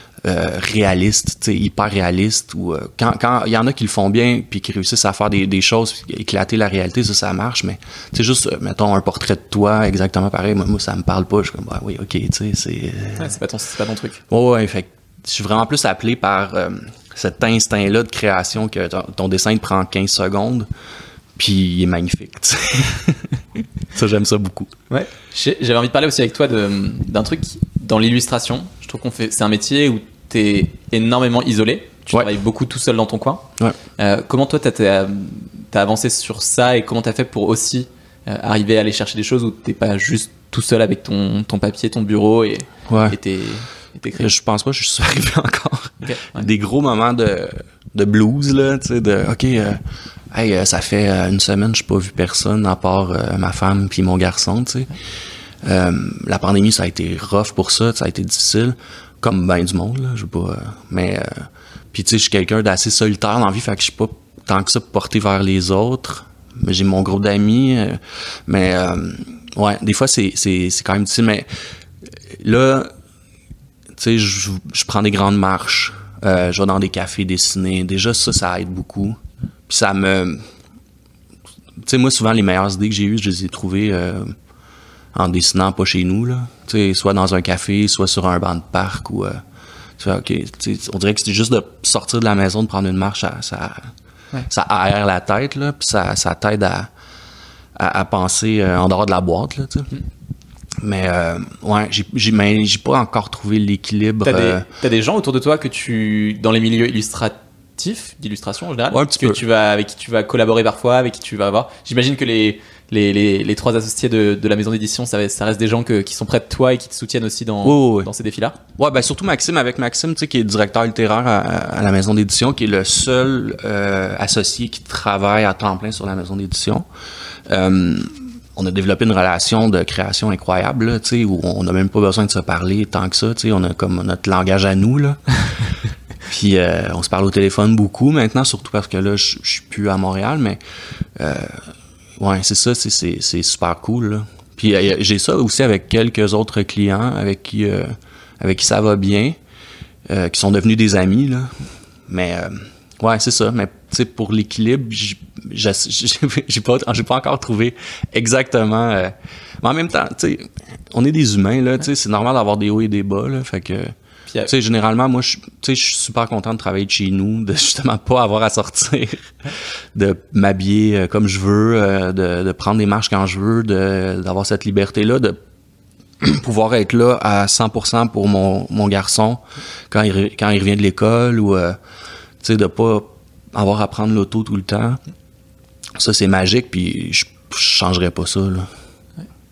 réaliste, tu sais, hyper réaliste, ou quand il y en a qui le font bien puis qui réussissent à faire des choses, éclater la réalité, ça marche, mais tu sais, juste mettons un portrait de toi exactement pareil, moi ça me parle pas, je suis comme oui, OK, tu sais, c'est pas ton truc. Ouais, fait je suis vraiment plus appelé par cet instinct-là de création que ton dessin te prend 15 secondes puis il est magnifique, tu sais. Ça, j'aime ça beaucoup. Ouais. J'avais envie de parler aussi avec toi d'un truc dans l'illustration. Je trouve c'est un métier où t'es énormément isolé. Tu travailles beaucoup tout seul dans ton coin. Ouais. Comment toi, t'as avancé sur ça et comment t'as fait pour aussi arriver à aller chercher des choses où t'es pas juste tout seul avec ton papier, ton bureau et tes crayons? Je pense pas que je suis arrivé encore. Okay. Ouais. Des gros moments de blues, là, tu sais, OK, hey, ça fait 1 semaine, je n'ai pas vu personne à part ma femme puis mon garçon, tu sais. La pandémie, ça a été rough pour ça a été difficile, comme ben du monde, là, je veux pas... mais, puis tu sais, je suis quelqu'un d'assez solitaire dans la vie, fait que je suis pas tant que ça porté vers les autres. Mais j'ai mon groupe d'amis, mais ouais, des fois, c'est quand même difficile, mais là, tu sais, je prends des grandes marches, je vais dans des cafés dessiner, déjà ça aide beaucoup. Puis ça me... Tu sais, moi, souvent, les meilleures idées que j'ai eues, je les ai trouvées en dessinant pas chez nous, là. Tu sais, soit dans un café, soit sur un banc de parc, ou... tu vois, OK, tu sais, on dirait que c'est juste de sortir de la maison, de prendre une marche, ça aère la tête, là, puis ça t'aide à penser en dehors de la boîte, là, tu sais. Mais, ouais, j'ai pas encore trouvé l'équilibre. T'as des gens autour de toi dans les milieux d'illustration en général, avec qui tu vas collaborer parfois, avec qui tu vas avoir. J'imagine que les 3 associés de la maison d'édition, ça reste des gens qui sont près de toi et qui te soutiennent aussi dans ces défis-là. Ouais, ben surtout Maxime, tu sais, qui est directeur littéraire à la maison d'édition, qui est le seul associé qui travaille à temps plein sur la maison d'édition. On a développé une relation de création incroyable, là, tu sais, où on n'a même pas besoin de se parler tant que ça, tu sais, on a comme notre langage à nous, là. Puis on se parle au téléphone beaucoup maintenant, surtout parce que là, je suis plus à Montréal, mais ouais, c'est ça, c'est super cool, là. Puis j'ai ça aussi avec quelques autres clients avec qui ça va bien, qui sont devenus des amis, là. Mais ouais, c'est ça. Mais tu sais, pour l'équilibre, j'ai pas encore trouvé exactement. Mais en même temps, tu sais, on est des humains, là. Tu sais, c'est normal d'avoir des hauts et des bas, là. Fait que, tu sais, généralement, moi, je suis super content de travailler de chez nous, de justement pas avoir à sortir, de m'habiller comme je veux, de prendre des marches quand je veux, d'avoir cette liberté-là, de pouvoir être là à 100% pour mon garçon quand il revient de l'école, ou tu sais, de pas avoir à prendre l'auto tout le temps. Ça, c'est magique, puis je changerais pas ça, là.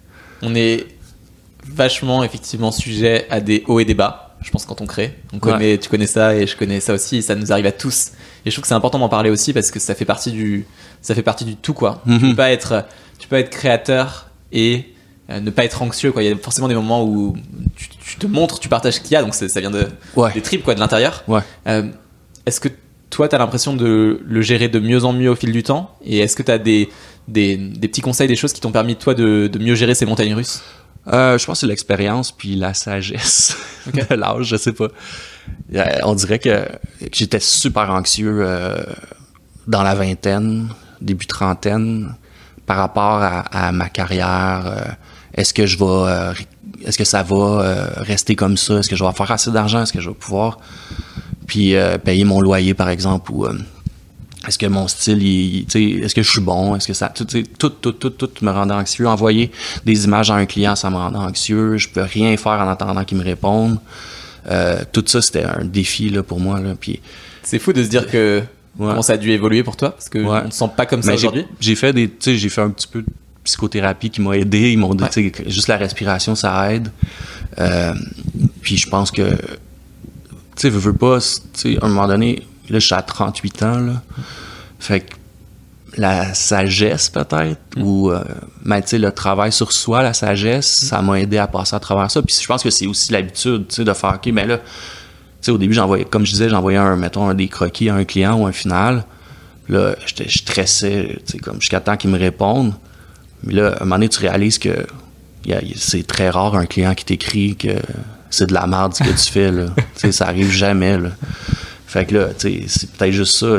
on est vachement effectivement sujet à des hauts et des bas. Je pense quand on crée, tu connais ça et je connais ça aussi. Et ça nous arrive à tous. Et je trouve que c'est important d'en parler aussi parce que ça fait partie du tout quoi. Tu peux pas être créateur et ne pas être anxieux quoi. Il y a forcément des moments où tu te montres, tu partages ce qu'il y a, donc ça vient des tripes quoi, de l'intérieur. Est-ce que toi t'as l'impression de le gérer de mieux en mieux au fil du temps, et est-ce que t'as des petits conseils, des choses qui t'ont permis toi de mieux gérer ces montagnes russes? Je pense que c'est l'expérience puis la sagesse de l'âge, je sais pas. On dirait que j'étais super anxieux dans la vingtaine, début trentaine, par rapport à ma carrière. Est-ce que ça va rester comme ça? Est-ce que je vais faire assez d'argent? Est-ce que je vais pouvoir puis payer mon loyer, par exemple? Ou est-ce que mon style, est-ce que je suis bon? Est-ce que ça... Tout me rendait anxieux. Envoyer des images à un client, ça me rendait anxieux. Je peux rien faire en attendant qu'il me réponde. Tout ça, c'était un défi là, pour moi. Là. Puis, c'est fou de se dire que comment ça a dû évoluer pour toi, parce que on ne sent pas comme ça aujourd'hui. J'ai fait un petit peu de psychothérapie qui m'a aidé. Ils m'ont dit juste la respiration, ça aide. Puis je pense que, veux pas, à un moment donné, là, je suis à 38 ans, là. Fait que la sagesse, peut-être, ou le travail sur soi, la sagesse, ça m'a aidé à passer à travers ça. Puis je pense que c'est aussi l'habitude, de faire, OK, mais là, au début, j'envoyais des croquis à un client ou un final. Là, je stressais, comme jusqu'à temps qu'il me réponde. Mais là, à un moment donné, tu réalises que c'est très rare un client qui t'écrit que c'est de la merde ce que tu fais, là. Ça arrive jamais, là. Fait que là, c'est peut-être juste ça,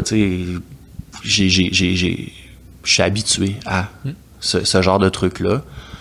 je suis habitué à ce genre de truc-là.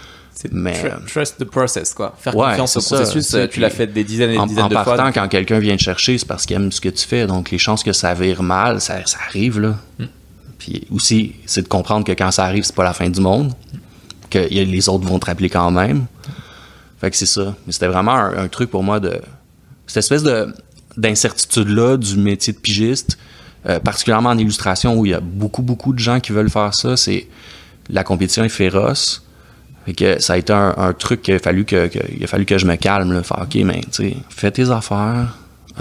Trust the process, quoi. Faire confiance au processus, tu l'as fait des dizaines et des dizaines de fois. En partant, quand quelqu'un vient te chercher, c'est parce qu'il aime ce que tu fais. Donc, les chances que ça vire mal, ça arrive, là. Puis aussi, c'est de comprendre que quand ça arrive, c'est pas la fin du monde. Que les autres vont te rappeler quand même. Fait que c'est ça. Mais c'était vraiment un truc pour moi cette espèce d'incertitude-là du métier de pigiste, particulièrement en illustration où il y a beaucoup, beaucoup de gens qui veulent faire ça. La compétition est féroce. Fait que ça a été un truc qu'il a fallu que je me calme, là. Faire, OK, mais fais tes affaires,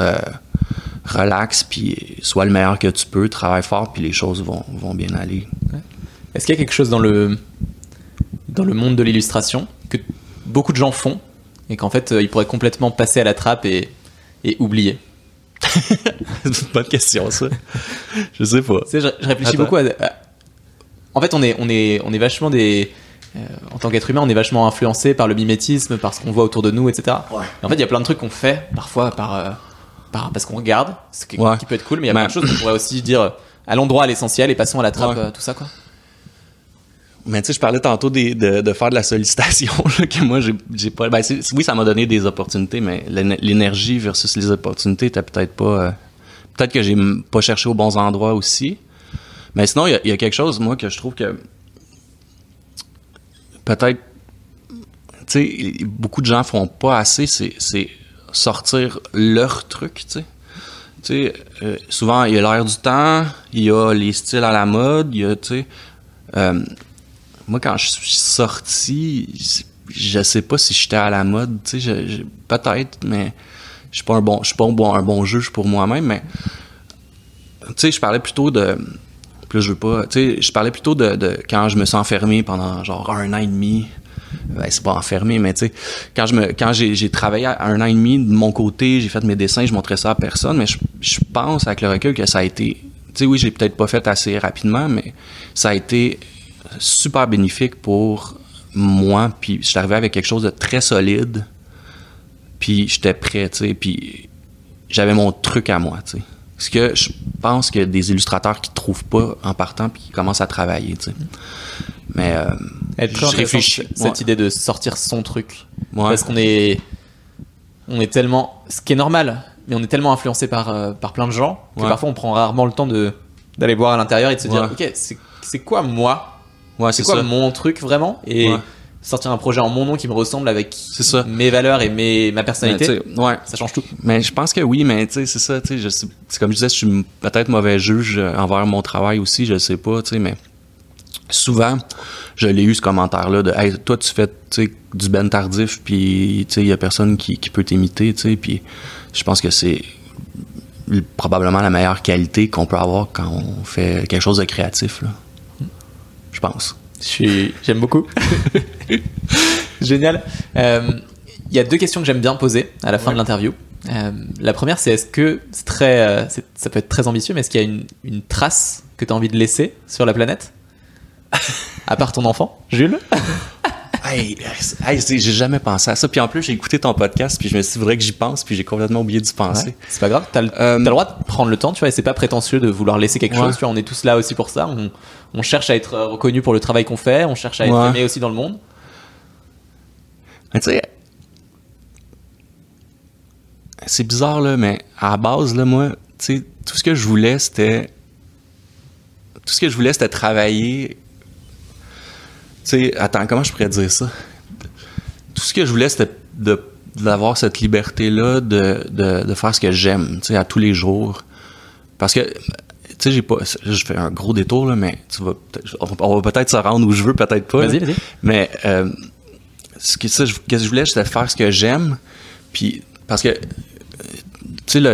relax, puis sois le meilleur que tu peux, travaille fort, puis les choses vont bien aller. Est-ce qu'il y a quelque chose dans le monde de l'illustration que beaucoup de gens font et qu'en fait ils pourraient complètement passer à la trappe et oublier? C'est une bonne question, ça. Je sais pas. Je réfléchis beaucoup à... En fait, on est vachement en tant qu'être humain, on est vachement influencé par le mimétisme, par ce qu'on voit autour de nous, etc. Et en fait, il y a plein de trucs qu'on fait parfois parce qu'on regarde, ce qui peut être cool, mais il y a plein de choses qu'on pourrait aussi dire allons droit à l'essentiel et passons à la trappe, tout ça, quoi. Mais je parlais tantôt de faire de la sollicitation, là, que moi, j'ai pas... oui, ça m'a donné des opportunités, mais l'énergie versus les opportunités était peut-être pas... peut-être que j'ai pas cherché aux bons endroits aussi. Mais sinon, il y a quelque chose, moi, que je trouve que... Peut-être... beaucoup de gens font pas assez, c'est sortir leur truc, souvent, il y a l'air du temps, il y a les styles à la mode, il y a, moi, quand je suis sorti, je sais pas si j'étais à la mode, peut-être, mais je suis pas un bon juge pour moi-même, mais je parlais plutôt de... Plus je veux pas... je parlais plutôt de quand je me suis enfermé pendant genre 1 an et demi. C'est pas enfermé, mais quand j'ai travaillé 1 an et demi de mon côté, j'ai fait mes dessins, je montrais ça à personne, mais je pense avec le recul que ça a été... oui, j'ai peut-être pas fait assez rapidement, mais ça a été super bénéfique pour moi, puis je suis arrivé avec quelque chose de très solide, puis j'étais prêt, puis j'avais mon truc à moi, Ce que je pense qu'il y a des illustrateurs qui trouvent pas en partant puis qui commencent à travailler, Mais je réfléchis cette idée de sortir son truc, parce qu'on est tellement, ce qui est normal, mais on est tellement influencé par plein de gens que parfois on prend rarement le temps d'aller voir à l'intérieur et de se dire ok, c'est quoi moi, c'est quoi mon truc vraiment, et sortir un projet en mon nom qui me ressemble avec mes valeurs et ma personnalité, ça change tout. Mais je pense que oui, mais c'est ça, c'est comme je disais, je suis peut-être mauvais juge envers mon travail aussi, je sais pas, mais Souvent, je l'ai eu ce commentaire-là de « Hey, toi, tu fais du Ben tardif, puis il y a personne qui peut t'imiter. » Puis je pense que c'est probablement la meilleure qualité qu'on peut avoir quand on fait quelque chose de créatif. Là. Je pense. J'aime beaucoup. Génial. Il y a 2 questions que j'aime bien poser à la fin de l'interview. La première, c'est est-ce que ça peut être très ambitieux, mais est-ce qu'il y a une trace que tu as envie de laisser sur la planète? À part ton enfant, Jules? Hey, j'ai jamais pensé à ça. Puis en plus, j'ai écouté ton podcast, puis je me suis dit, faudrait que j'y pense, puis j'ai complètement oublié d'y penser. Ouais, c'est pas grave, t'as le droit de prendre le temps, tu vois, et c'est pas prétentieux de vouloir laisser quelque chose, tu vois, on est tous là aussi pour ça. On cherche à être reconnu pour le travail qu'on fait, on cherche à être aimé aussi dans le monde. Tu sais, c'est bizarre, là, mais à la base, là, moi, tu sais, tout ce que je voulais, c'était travailler. Tu sais, attends, comment je pourrais dire ça? Tout ce que je voulais, c'était d'avoir cette liberté-là de faire ce que j'aime, tu sais, à tous les jours. Parce que, tu sais, je fais un gros détour, là, mais on va peut-être se rendre où je veux, peut-être pas. Vas-y. Mais, ce que je voulais, c'était faire ce que j'aime. Puis, parce que, tu sais,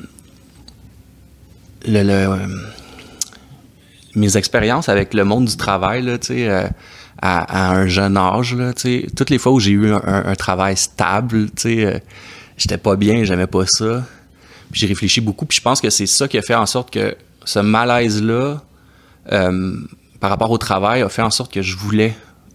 mes expériences avec le monde du travail, là, tu sais, à un jeune âge, là, tu sais, toutes les fois où j'ai eu un travail stable, tu sais, j'étais pas bien, j'aimais pas ça. Puis j'ai réfléchi beaucoup, puis je pense que c'est ça qui a fait en sorte que ce malaise-là, par rapport au travail, a fait en sorte que je voulais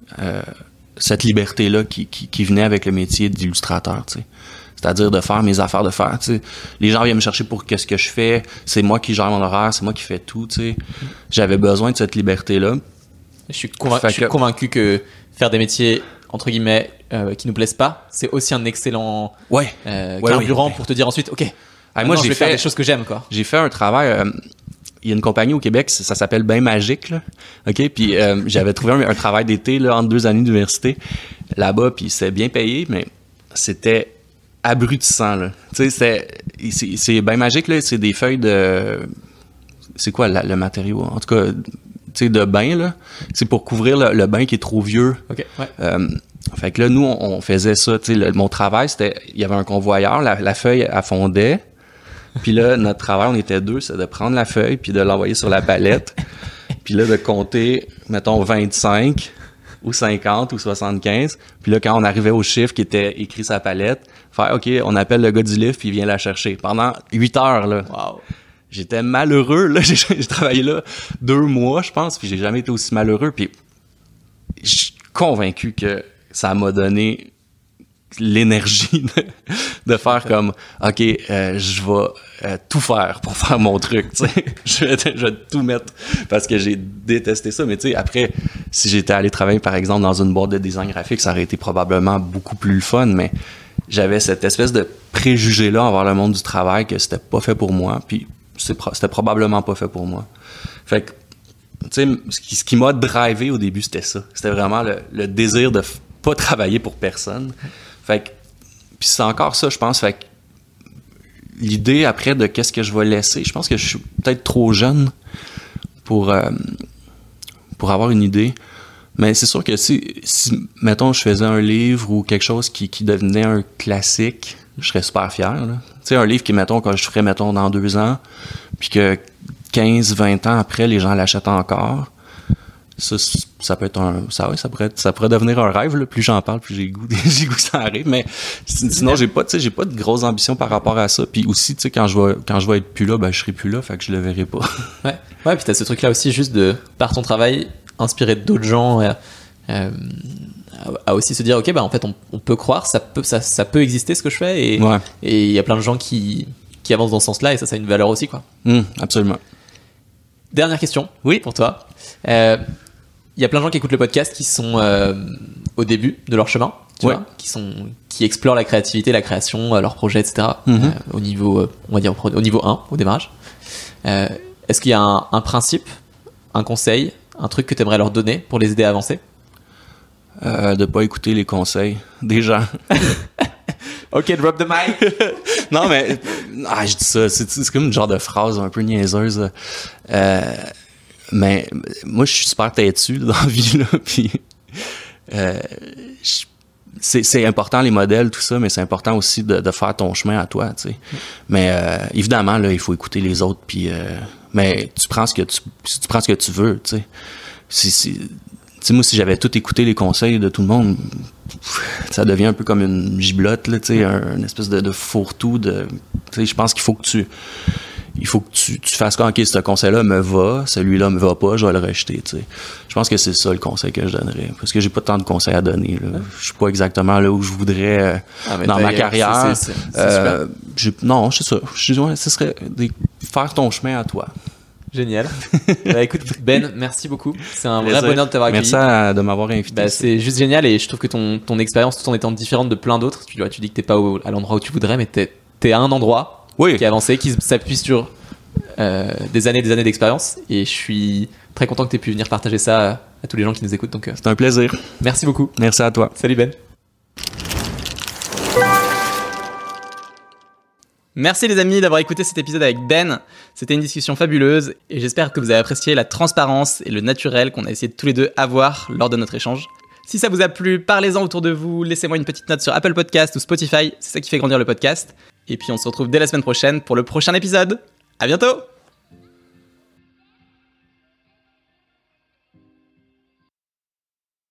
cette liberté-là qui venait avec le métier d'illustrateur, tu sais. C'est-à-dire de faire mes affaires, tu sais. Les gens viennent me chercher pour qu'est-ce que je fais, c'est moi qui gère mon horaire, c'est moi qui fais tout, tu sais. J'avais besoin de cette liberté-là. Je suis convaincu que faire des métiers, entre guillemets, qui nous plaisent pas, c'est aussi un excellent carburant pour te dire ensuite, OK, moi je vais faire des choses que j'aime, quoi. J'ai fait un travail, il y a une compagnie au Québec, ça s'appelle Bain Magique, là. OK, puis j'avais trouvé un travail d'été, là, entre 2 années d'université, là-bas, puis c'était bien payé, mais c'était abrutissant, là. Tu sais, c'est Bain Magique, là, c'est des feuilles de... C'est quoi le matériau? En tout cas... Tu sais, de bain, là. C'est pour couvrir le bain qui est trop vieux. OK, ouais. Fait que là, nous, on faisait ça. Tu sais, mon travail, c'était... Il y avait un convoyeur, la feuille, elle fondait. Puis là, notre travail, on était 2, c'est de prendre la feuille puis de l'envoyer sur la palette. Puis là, de compter, mettons, 25 ou 50 ou 75. Puis là, quand on arrivait au chiffre qui était écrit sur la palette, faire « OK, on appelle le gars du livre puis il vient la chercher. » Pendant 8 heures, là. Wow. J'étais malheureux, là. J'ai travaillé là 2 mois, je pense, puis j'ai jamais été aussi malheureux. Puis je suis convaincu que ça m'a donné l'énergie de faire comme, OK, je vais tout faire pour faire mon truc, tu sais. Je vais tout mettre parce que j'ai détesté ça. Mais tu sais, après, si j'étais allé travailler, par exemple, dans une boîte de design graphique, ça aurait été probablement beaucoup plus le fun, mais j'avais cette espèce de préjugé-là envers le monde du travail que c'était pas fait pour moi. Puis c'était probablement pas fait pour moi. Fait que, tu sais, ce qui m'a drivé au début, c'était ça. C'était vraiment le désir de pas travailler pour personne. Fait que, puis c'est encore ça, je pense. Fait que, l'idée après de qu'est-ce que je vais laisser, je pense que je suis peut-être trop jeune pour avoir une idée. Mais c'est sûr que si mettons, je faisais un livre ou quelque chose qui devenait un classique, je serais super fier, là. Tu sais, un livre qui, mettons, quand je ferais, mettons, dans 2 ans, puis que 15, 20 ans après, les gens l'achètent encore, ça peut être ça pourrait devenir un rêve, là. Plus j'en parle, plus j'ai goût que ça arrive. Mais sinon, j'ai pas de grosses ambitions par rapport à ça. Puis aussi, tu sais, quand je vais être plus là, ben, je serai plus là, fait que je le verrai pas. Ouais, puis t'as ce truc-là aussi, juste par ton travail, inspirer d'autres gens, à aussi se dire, ok, bah en fait on peut croire, ça peut exister ce que je fais, et il y a plein de gens qui avancent dans ce sens-là, et ça a une valeur aussi, quoi. Absolument. Dernière question, pour toi. Il y a plein de gens qui écoutent le podcast qui sont au début de leur chemin, tu vois, qui explorent la créativité, la création, leurs projets, etc. Au niveau, on va dire au niveau 1, au démarrage. Est-ce qu'il y a un principe, un conseil, un truc que tu aimerais leur donner pour les aider à avancer? De pas écouter les conseils des gens. OK, drop the mic. Non, mais je dis ça, c'est comme une genre de phrase un peu niaiseuse. Mais moi, je suis super têtu dans la vie, là, puis c'est important les modèles, tout ça, mais c'est important aussi de faire ton chemin à toi, tu sais. Mais évidemment, là, il faut écouter les autres, puis mais tu prends ce que tu veux, tu sais. Tu sais, moi, si j'avais tout écouté les conseils de tout le monde, ça devient un peu comme une giblotte, là, tu sais, une espèce de fourre-tout. Tu sais, je pense qu'il faut que tu fasses comme, OK, ce conseil-là me va, celui-là me va pas, je vais le rejeter, tu sais. Je pense que c'est ça le conseil que je donnerais. Parce que j'ai pas tant de conseils à donner, là. Je suis pas exactement là où je voudrais dans ma carrière. C'est super. Non, c'est ça. Ce serait faire ton chemin à toi. Génial. Bah, écoute, Ben, merci beaucoup. C'est un vrai bonheur de t'avoir accueilli. Merci de m'avoir invité. Bah, c'est juste génial et je trouve que ton expérience, tout en étant différente de plein d'autres, tu dis que t'es pas à l'endroit où tu voudrais, mais t'es à un endroit qui est avancé, qui s'appuie sur des années d'expérience. Et je suis très content que t'aies pu venir partager ça à tous les gens qui nous écoutent. Donc, c'est un plaisir. Merci beaucoup. Merci à toi. Salut Ben. Merci les amis d'avoir écouté cet épisode avec Ben. C'était une discussion fabuleuse et j'espère que vous avez apprécié la transparence et le naturel qu'on a essayé de tous les deux avoir lors de notre échange. Si ça vous a plu, parlez-en autour de vous, laissez-moi une petite note sur Apple Podcast ou Spotify, c'est ça qui fait grandir le podcast. Et puis on se retrouve dès la semaine prochaine pour le prochain épisode. À bientôt!